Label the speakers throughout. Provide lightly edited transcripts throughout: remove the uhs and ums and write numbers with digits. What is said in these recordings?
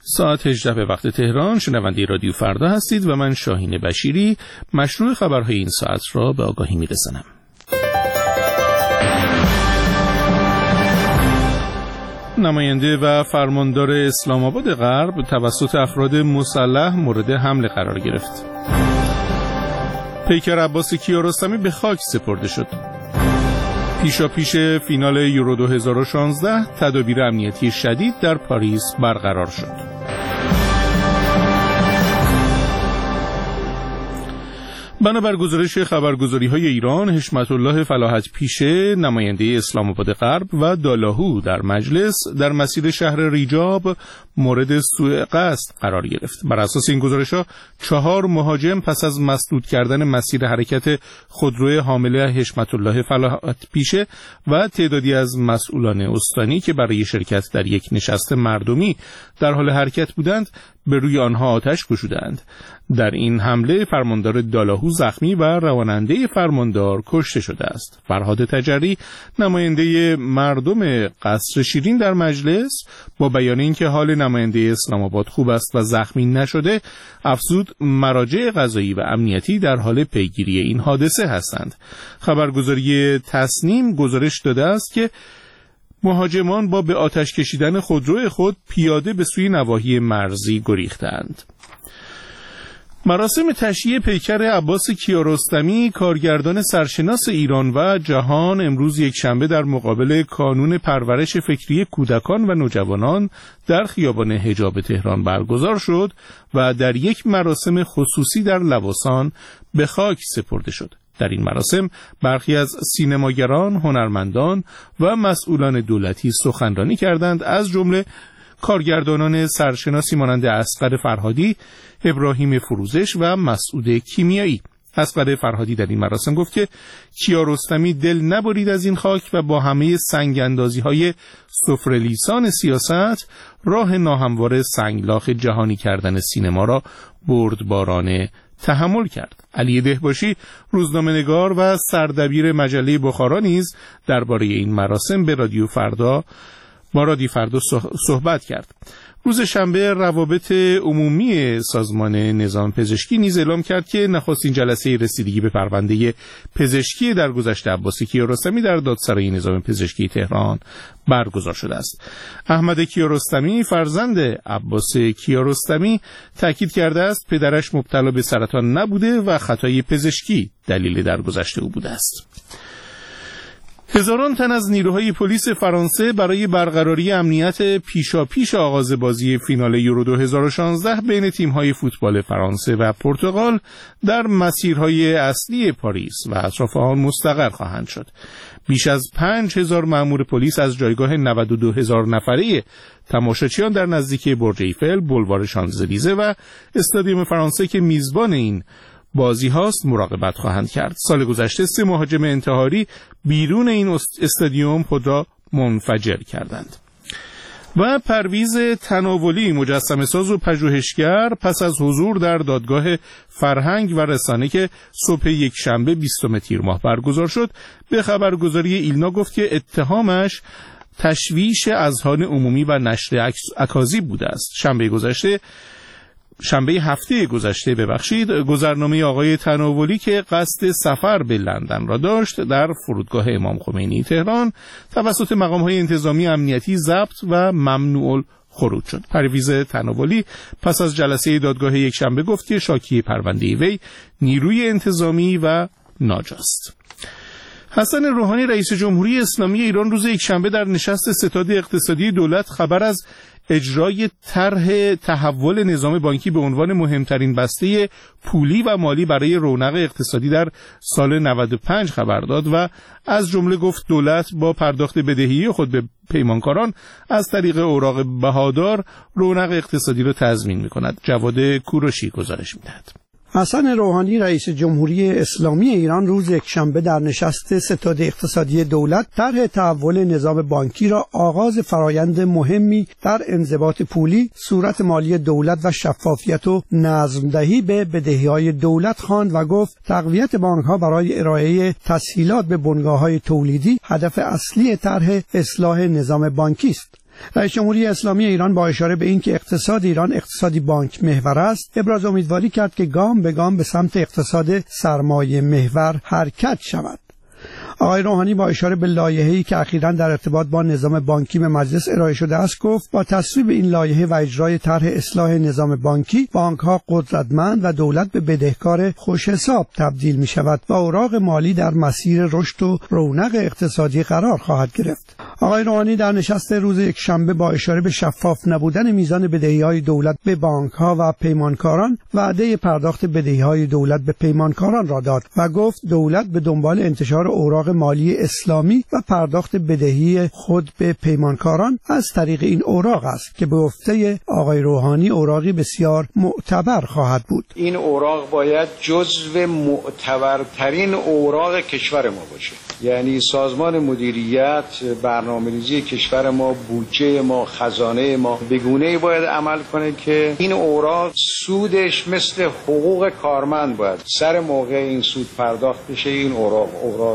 Speaker 1: ساعت 18 به وقت تهران. شنونده رادیو فردا هستید و من شاهین بشیری مشروع خبرهای این ساعت را به آگاهی می‌رسانم. نماینده و فرماندار اسلام آباد غرب توسط افراد مسلح مورد حمله قرار گرفت. پیکر عباس کیارستمی به خاک سپرده شد. پیشاپیش فینال یورو 2016 تدابیر امنیتی شدید در پاریس برقرار شد. بنابر گزارش خبرگزاری‌های ایران، حشمت الله فلاحت پیشه نماینده اسلام آباد غرب و دالاهو در مجلس در مسیر شهر ریجاب مورد سوء قصد قرار گرفت. بر اساس این گزارش‌ها 4 مهاجم پس از مسدود کردن مسیر حرکت خودرو حامله حشمت الله فلاحت پیشه و تعدادی از مسئولان استانی که برای شرکت در یک نشست مردمی در حال حرکت بودند به روی آنها آتش گشودند. در این حمله فرماندار دالاهو زخمی و رواننده فرماندار کشته شده است. فرهاد تجری نماینده مردم قصر شیرین در مجلس با بیان اینکه حال نماینده اسلام آباد خوب است و زخمی نشده افزود مراجع قضایی و امنیتی در حال پیگیری این حادثه هستند. خبرگزاری تصنیم گزارش داده است که مهاجمان با به آتش کشیدن خودرو خود پیاده به سوی نواحی مرزی گریختند. مراسم تشییع پیکر عباس کیارستمی کارگردان سرشناس ایران و جهان امروز یکشنبه در مقابل کانون پرورش فکری کودکان و نوجوانان در خیابان حجاب تهران برگزار شد و در یک مراسم خصوصی در لواسان به خاک سپرده شد. در این مراسم برخی از سینماگران، هنرمندان و مسئولان دولتی سخنرانی کردند، از جمله کارگردانان سرشناسی مانند اصغر فرهادی، ابراهیم فروزش و مسعود کیمیایی. اصغر فرهادی در این مراسم گفت که کیارستمی دل نبرید از این خاک و با همه سنگ‌اندازی‌های سفره لیسان سیاست راه ناهموار سنگلاخ جهانی کردن سینما را بردبارانه تحمل کرد. علی دهباشی روزنامه‌نگار و سردبیر مجله بخارا نیز درباره این مراسم به رادیو فردا صحبت کرد. روز شنبه روابط عمومی سازمان نظام پزشکی نیز اعلام کرد که نخستین جلسه رسیدگی به پرونده پزشکی درگذشت عباس کیارستمی در دادسرای نظام پزشکی تهران برگزار شده است. احمد کیارستمی فرزند عباس کیارستمی تاکید کرده است پدرش مبتلا به سرطان نبوده و خطای پزشکی دلیل درگذشت او بوده است. هزاران تن از نیروهای پلیس فرانسه برای برقراری امنیت پیشاپیش آغاز بازی فینال یورو 2016 بین تیم‌های فوتبال فرانسه و پرتغال در مسیرهای اصلی پاریس و اطراف آن مستقر خواهند شد. بیش از 5000 مأمور پلیس از جایگاه 92000 نفره تماشاچیان در نزدیکی برج ایفل، بولوار شانزلیزه و استادیوم فرانسه که میزبان این بازی هاست مراقبت خواهند کرد. سال گذشته 3 مهاجم انتحاری بیرون این استادیوم خود را منفجر کردند. و پرویز تناولی مجسمه ساز و پژوهشگر پس از حضور در دادگاه فرهنگ و رسانه که صبح یکشنبه 20 تیر ماه برگزار شد به خبرگزاری ایلنا گفت که اتهامش تشویش اذهان عمومی و نشر اکاذیب بوده است. شنبه هفته گذشته گذرنامه آقای تناولی که قصد سفر به لندن را داشت در فرودگاه امام خمینی تهران توسط مقام‌های انتظامی امنیتی ضبط و ممنوع الخروج شد. پرویز تناولی پس از جلسه دادگاه یکشنبه گفت که شاکی پرونده وی نیروی انتظامی و ناجاست. حسن روحانی رئیس جمهوری اسلامی ایران روز یکشنبه در نشست ستاد اقتصادی دولت خبر از اجرای طرح تحول نظام بانکی به عنوان مهمترین بسته پولی و مالی برای رونق اقتصادی در سال 95 خبر داد و از جمله گفت دولت با پرداخت بدهی خود به پیمانکاران از طریق اوراق بهادار رونق اقتصادی را تضمین می‌کند. جواد کوروشی گزارش می‌دهد.
Speaker 2: حسن روحانی رئیس جمهوری اسلامی ایران روز یکشنبه در نشست ستاد اقتصادی دولت طرح تحول نظام بانکی را آغاز فرایند مهمی در انضباط پولی، صورت مالی دولت و شفافیت و نظم‌دهی به بدهی‌های دولت خواند و گفت تقویت بانک‌ها برای ارائه تسهیلات به بنگاه‌های تولیدی هدف اصلی طرح اصلاح نظام بانکی است. رئیس جمهوری اسلامی ایران با اشاره به اینکه اقتصاد ایران اقتصادی بانک محور است، ابراز امیدواری کرد که گام به گام به سمت اقتصاد سرمایه محور حرکت شود. آقای روحانی با اشاره به لایحه‌ای که اخیراً در ارتباط با نظام بانکی به مجلس ارائه شده است گفت با تصویب این لایحه و اجرای طرح اصلاح نظام بانکی، بانک‌ها قدرتمند و دولت به بدهکار خوش‌حساب تبدیل می‌شود و اوراق مالی در مسیر رشد و رونق اقتصادی قرار خواهد گرفت. آقای روحانی در نشست روز یکشنبه با اشاره به شفاف نبودن میزان بدهی‌های دولت به بانک‌ها و پیمانکاران، وعده پرداخت بدهی‌های دولت به پیمانکاران را داد و گفت دولت به دنبال انتشار اوراق مالی اسلامی و پرداخت بدهی خود به پیمانکاران از طریق این اوراق است که به گفته آقای روحانی اوراقی بسیار معتبر خواهد بود.
Speaker 3: این اوراق باید جزو معتبرترین اوراق کشور ما باشه. یعنی سازمان مدیریت، برنامه‌ریزی کشور ما، بودجه ما، خزانه ما به گونه‌ای باید عمل کنه که این اوراق سودش مثل حقوق کارمند باید سر موقع این سود پرداخت بشه. این اوراق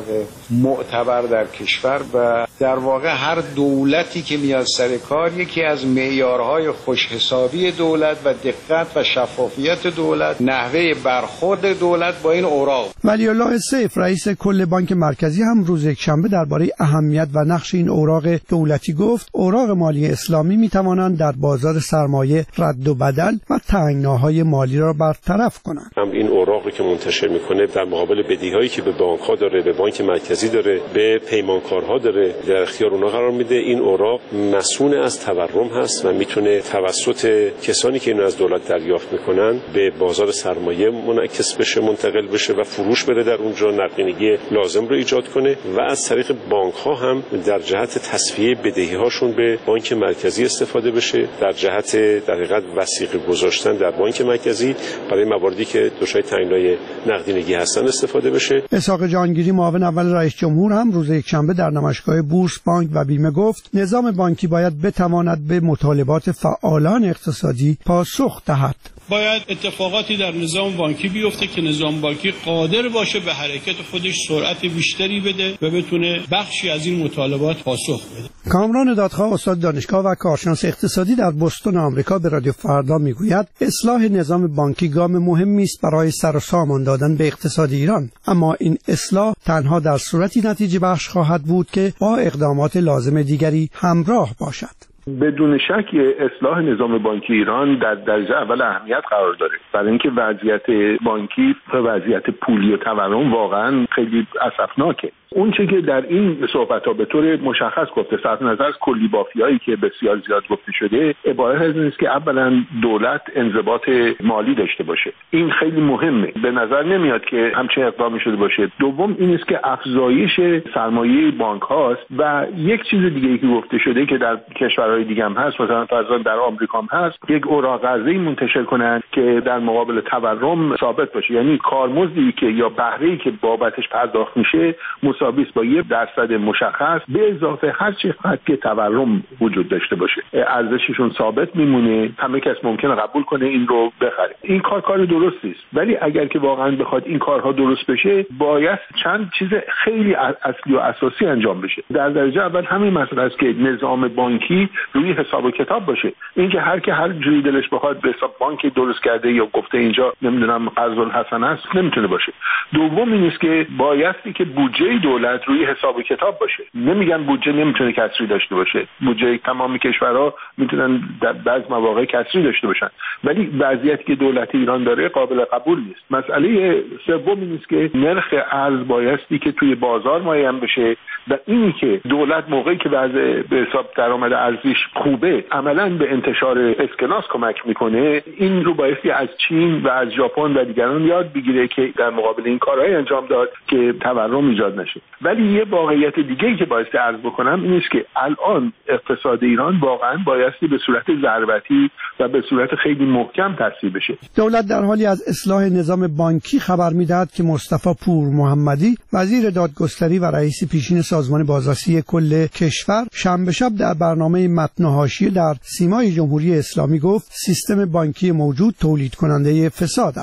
Speaker 3: معتبر در کشور و در واقع هر دولتی که میاد سر کار یکی از معیارهای خوشحسابی دولت و دقت و شفافیت دولت نحوه برخورد دولت با این اوراق.
Speaker 2: ولی الله سیف رئیس کل بانک مرکزی هم روز یکشنبه درباره اهمیت و نقش این اوراق دولتی گفت اوراق مالی اسلامی میتوانند در بازار سرمایه رد و بدل و تنگناهای مالی را برطرف کنند.
Speaker 4: هم این اوراقی که منتشر میکنه در مقابل بدهی‌هایی که به بانک‌ها داره، به بانک مرکزی داره، به پیمانکارها داره، در اختیار اونها قرار میده. این اوراق مسئول از تورم هست و میتونه توسط کسانی که اینو از دولت دریافت میکنن به بازار سرمایه منعکس بشه، منتقل بشه و فروش بره در اونجا، نقدینگی لازم رو ایجاد کنه و از طریق بانک‌ها هم در جهت تصفیه بدهی‌هاشون به بانک مرکزی استفاده بشه، در جهت در حقیقت وثیقه گذاشتن در بانک مرکزی برای مواردی که دچار تنگنای نقدینگی هستن استفاده بشه.
Speaker 2: اسحاق جهانگیری معاون اول رئیس جمهور هم روز یکشنبه در نمایشگاه بورس، بانک و بیمه گفت نظام بانکی باید بتواند به مطالبات فعالان اقتصادی پاسخ دهد.
Speaker 5: باید اتفاقاتی در نظام بانکی بیفته که نظام بانکی قادر باشه به حرکت خودش سرعت بیشتری بده و بتونه بخشی از این مطالبات پاسخ بده.
Speaker 2: کامران دادخواه استاد دانشگاه و کارشناس اقتصادی در بوستون آمریکا به رادیو فردا میگوید اصلاح نظام بانکی گام مهمی است برای سر و سامان دادن به اقتصاد ایران، اما این اصلاح تنها در صورتی نتیجه بخش خواهد بود که با اقدامات لازم دیگری همراه باشد.
Speaker 6: بدون شک اصلاح نظام بانکی ایران در درجه اول اهمیت قرار داره، برای اینکه وضعیت بانکی و وضعیت پولی و تورم واقعا خیلی اسفناکه. اون چه که در این صحبت‌ها به طور مشخص گفته، صرف نظر از کلی بافیایی که بسیار زیاد گفته شده، عبارت از این است که اولا دولت انضباط مالی داشته باشه. این خیلی مهمه. به نظر نمیاد که همچین اقدامی شده باشه. دوم این است که افزایش سرمایه بانک هاست و یک چیز دیگه که گفته شده که در کشورهای دیگه هم هست، مثلا فرضاً در آمریکا هم هست، یک اوراق قرضه‌ای منتشر کنن که در مقابل تورم ثابت باشه. یعنی کارمزدی که یا بهره‌ای که بابتش پرداخت میشه مساوی است با 1% مشخص به اضافه هر چقدر که تورم وجود داشته باشه. ارزششون ثابت میمونه، همه کس ممکنه قبول کنه این رو بخره. این کار درستی است، ولی اگر که واقعا بخواد این کارها درست بشه باید چند چیز خیلی اصلی و اساسی انجام بشه. در درجه اول همین مسئله است که نظام بانکی روی حساب و کتاب باشه. اینکه هر کی هر جوری دلش بخواد به حساب بانکی درست کرده یا گفته اینجا نمیدونم قرض الحسن است نمیتونه باشه. دوم این است که بایستی که بودجه دولت روی حساب و کتاب باشه. نمیگم بودجه نمیتونه کسری داشته باشه، بودجه تمام کشورها میتونن در بعض مواقع کسری داشته باشن، ولی وضعیتی که دولت ایران داره قابل قبول نیست. مسئله سوم این است که نرخ ارز بایستی که توی بازار معین بشه و اینی که دولت موقعی که وضع به حساب درآمد ارزیش خوبه عملاً به انتشار اسکناس کمک میکنه. این رو بایستی از چین و از ژاپن و دیگران یاد بگیره که در مقابل این کارهای انجام داد که تورم ایجاد نشه. ولی یه واقعیت دیگه‌ای که بایستی عرض بکنم این است که الان اقتصاد ایران واقعاً بایستی به صورت ضربتی و به صورت خیلی محکم تصحیح بشه.
Speaker 2: دولت در حالی از اصلاح نظام بانکی خبر می‌دهد که مصطفی پور محمدی وزیر دادگستری و رئیس پیشین سازمان بازرسی کل کشور شنبه شب در برنامه متن حاشیه در سیمای جمهوری اسلامی گفت سیستم بانکی موجود تولید کننده فساد است.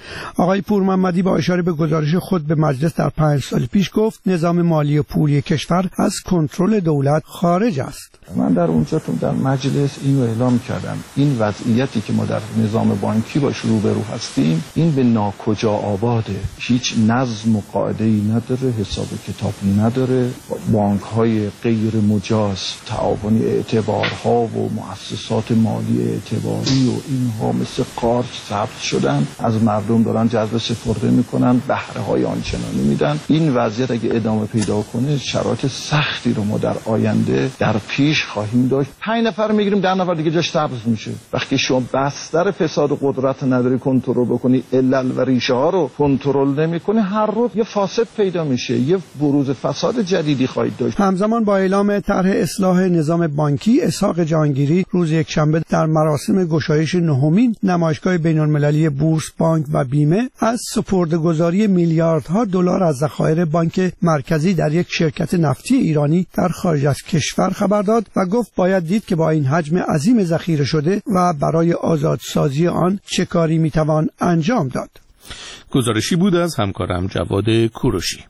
Speaker 2: آقای پورمحمدی با اشاره به گزارش خود به مجلس در 5 سال پیش گفت نظام مالی و پولی کشور از کنترل دولت خارج است.
Speaker 7: من در اونجا در مجلس اینو اعلام کردم، این وضعیتی که ما در نظام بانکی باش روبرو هستیم این به ناکجا آباده، هیچ نظم و قاعده‌ای نداره، حساب کتابی نداره، بانک‌های غیر مجاز، تعاونی اعتبارها و مؤسسات مالی اعتباری و اینها مثل قارچ ثبت شدن، از مردم دارن جذب سپرده میکنن، بهره‌های آنچنانی میدن. این وضعیت اگه ادامه پیدا کنه شرایط سختی رو ما در آینده در پیش خواهیم داشت. 5 نفر میگیریم 10 نفر دیگه جاش سبز میشه. وقتی شما بستر فساد و قدرت نداری کنترل بکنی، علل و ریشه ها رو کنترل نمیکنی، هر روز یه فاسد پیدا میشه، یه بروز فساد جدیدی خواهید داشت.
Speaker 2: همزمان با اعلام طرح اصلاح نظام بانکی، اسحاق جهانگیری روز یکشنبه در مراسم گشایش 9مین نمایشگاه بین‌المللی بورس، بانک و بیمه از سپرده‌گذاری میلیاردها دلار از ذخایر بانک مرکزی در یک شرکت نفتی ایرانی در خارج از کشور خبر داد و گفت باید دید که با این حجم عظیم ذخیره شده و برای آزادسازی آن چه کاری میتوان انجام داد.
Speaker 1: گزارشی بود از همکارم جواد کوروشی.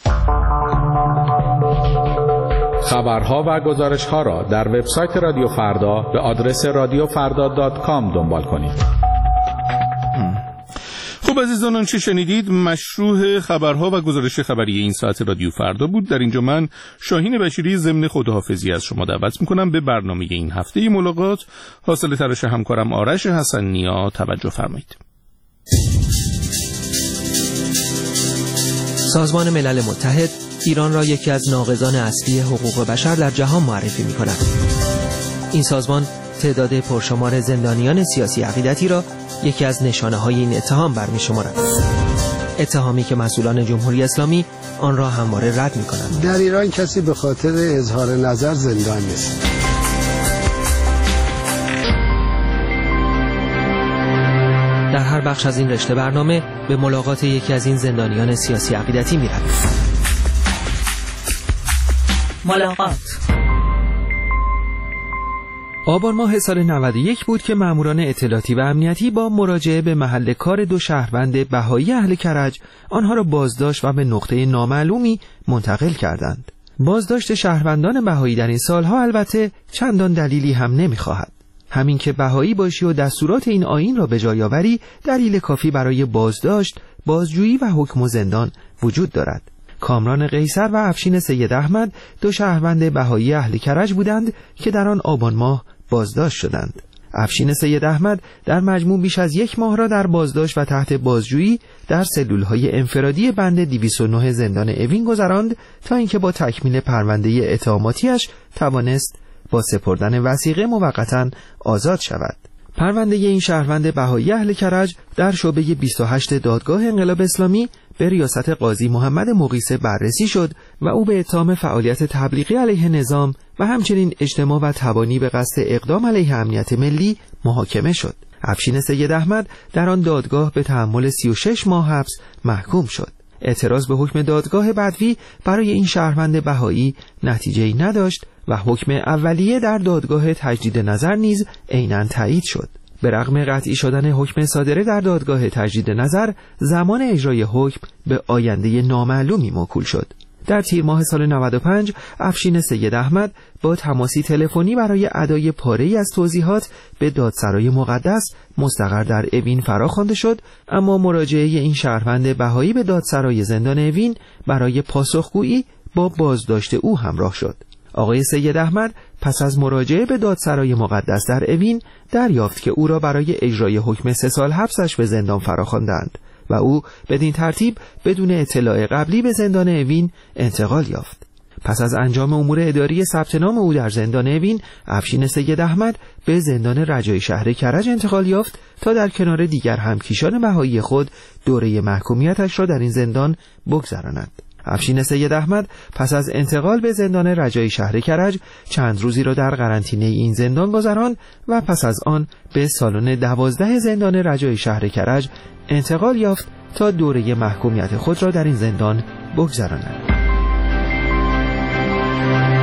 Speaker 8: خبرها و گزارش‌ها را در وبسایت رادیو فردا به آدرس radiofarda.com دنبال کنید.
Speaker 1: خب عزیزان، آنچه شنیدید مشروع خبرها و گزارش خبری این ساعت رادیو فردا بود. در اینجا من شاهین بشیری ضمن خداحافظی از شما دعوت میکنم به برنامه این هفته ملاقات حاصل تلاش همکارم آرش حسن نیا توجه فرمایید.
Speaker 9: سازمان ملل متحد ایران را یکی از ناقضان اصلی حقوق بشر در جهان معرفی می‌کند. این سازمان تعداد پرشمار زندانیان سیاسی عقیدتی را یکی از نشانه‌های این اتهام برمی‌شمارد. اتهامی که مسئولان جمهوری اسلامی آن را همواره رد می‌کنند.
Speaker 10: در ایران کسی به خاطر اظهار نظر زندان نیست.
Speaker 9: در هر بخش از این رشته برنامه به ملاقات یکی از این زندانیان سیاسی عقیدتی می‌رویم.
Speaker 11: ملاقات.
Speaker 9: آبان ماه سال 91 بود که ماموران اطلاعاتی و امنیتی با مراجعه به محل کار 2 شهروند بهایی اهل کرج آنها را بازداشت و به نقطه نامعلومی منتقل کردند. بازداشت شهروندان بهایی در این سالها البته چندان دلیلی هم نمی‌خواهد. همین که بهایی باشی و دستورات این آیین را به جای آوری دلیل کافی برای بازداشت، بازجویی و حکم و زندان وجود دارد. کامران قیصر و افشین سید احمد 2 شهروند بهایی اهل کرج بودند که در آن آبان ماه بازداشت شدند. افشین سید احمد در مجموع بیش از 1 ماه را در بازداشت و تحت بازجویی در سلولهای انفرادی بند 209 زندان اوین گذراند تا اینکه با تکمیل پرونده اتهاماتیش توانست با سپردن وثیقه موقتا آزاد شود. پرونده این شهروند بهایی اهل کرج در شعبه 28 دادگاه انقلاب اسلامی به ریاست قاضی محمد مقیسه بررسی شد و او به اتهام فعالیت تبلیغی علیه نظام و همچنین اجتماع و تبانی به قصد اقدام علیه امنیت ملی محاکمه شد. افشین سید احمد در آن دادگاه به تحمل 36 ماه حبس محکوم شد. اعتراض به حکم دادگاه بدوی برای این شهروند بهایی نتیجه‌ای نداشت و حکم اولیه در دادگاه تجدید نظر نیز عیناً تایید شد. به رغم قطعی شدن حکم صادره در دادگاه تجدید نظر، زمان اجرای حکم به آینده نامعلومی موکول شد. در تیر ماه سال 95 افشین سید احمد با تماسی تلفنی برای ادای پاره‌ای از توضیحات به دادسرای مقدس مستقر در اوین فراخوانده شد، اما مراجعه این شهروند بهایی به دادسرای زندان اوین برای پاسخگویی با بازداشت او همراه شد. آقای سید احمد پس از مراجعه به دادسرای مقدس در اوین دریافت که او را برای اجرای حکم 3 سال حبسش به زندان فراخواندند و او بدین ترتیب بدون اطلاع قبلی به زندان اوین انتقال یافت. پس از انجام امور اداری ثبت نام او در زندان اوین، افشین سید احمد به زندان رجایی شهر کرج انتقال یافت تا در کنار دیگر همکیشان بهایی خود دوره محکومیتش را در این زندان بگذراند. افشین سید احمد پس از انتقال به زندان رجایی شهر کرج چند روزی را در قرنطینه این زندان گذراند و پس از آن به سالن 12 زندان رجایی شهر کرج انتقال یافت تا دوره محکومیت خود را در این زندان بگذراند.